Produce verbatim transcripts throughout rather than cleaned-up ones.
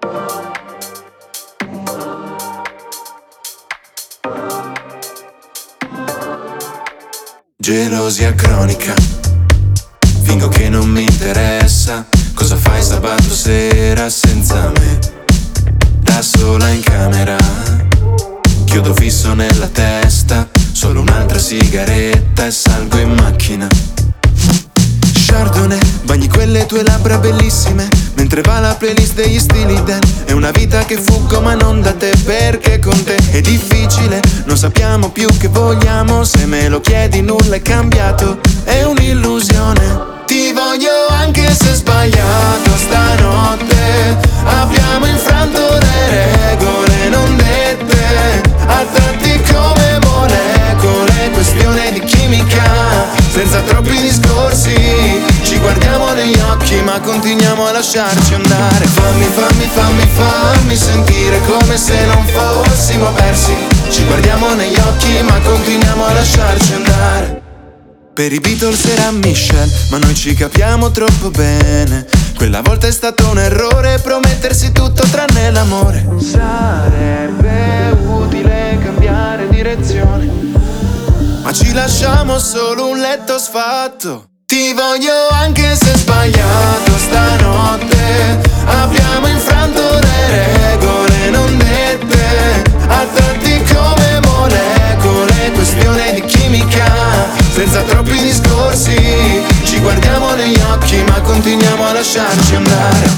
Gelosia cronica, fingo che non mi interessa. Cosa fai sabato sera senza me? Da sola in camera, chiodo fisso nella testa, solo un'altra sigaretta e salgo in macchina. Chardonnay, bagni quelle tue labbra bellissime, mentre va la playlist degli stili Dan. È una vita che fuggo ma non da te, perché con te è difficile. Non sappiamo più che vogliamo, se me lo chiedi nulla è cambiato. È un'illusione. Ti voglio anche se sbagliato stanotte. Abbiamo infranto le regole non dette, a tratti come molecole, questione di chimica, senza troppi discorsi. Ci guardiamo negli occhi ma continuiamo a lasciarci andare. Fammi, fammi, fammi, fammi sentire come se non fossimo persi. Ci guardiamo negli occhi ma continuiamo a lasciarci andare. Per i Beatles era Michelle, ma noi ci capiamo troppo bene. Quella volta è stato un errore promettersi tutto tranne l'amore. Sarebbe utile cambiare direzione, ma ci lasciamo solo un letto sfatto. Ti voglio anche se sbagliato stanotte. Abbiamo infranto le regole non dette, a tratti come molecole, questione di chimica, senza troppi discorsi. Ci guardiamo negli occhi ma continuiamo a lasciarci andare.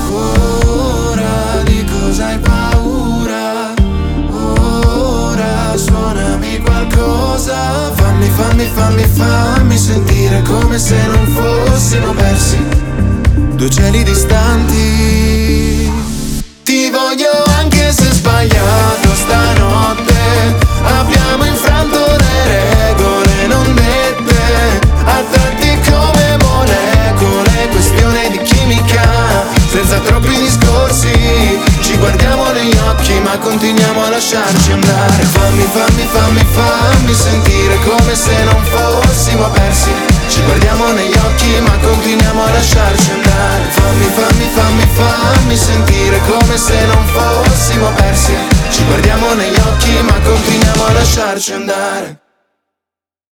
Ora di cosa hai paura? Ora suonami qualcosa. Fammi, fammi, fammi, fammi sentire come se non fossimo persi, due cieli distanti. Ti voglio anche se sbagliato stanotte. Abbiamo infranto le regole non dette, a tratti come molecole, questione di chimica, senza troppi discorsi. Ci guardiamo negli occhi ma continuiamo a lasciarci andare. Fammi, fammi, fammi, fammi sentire come se non fossimo persi. Ci guardiamo negli occhi ma continuiamo a lasciarci andare. Fammi, fammi, fammi, fammi sentire come se non fossimo persi. Ci guardiamo negli occhi ma continuiamo a lasciarci andare.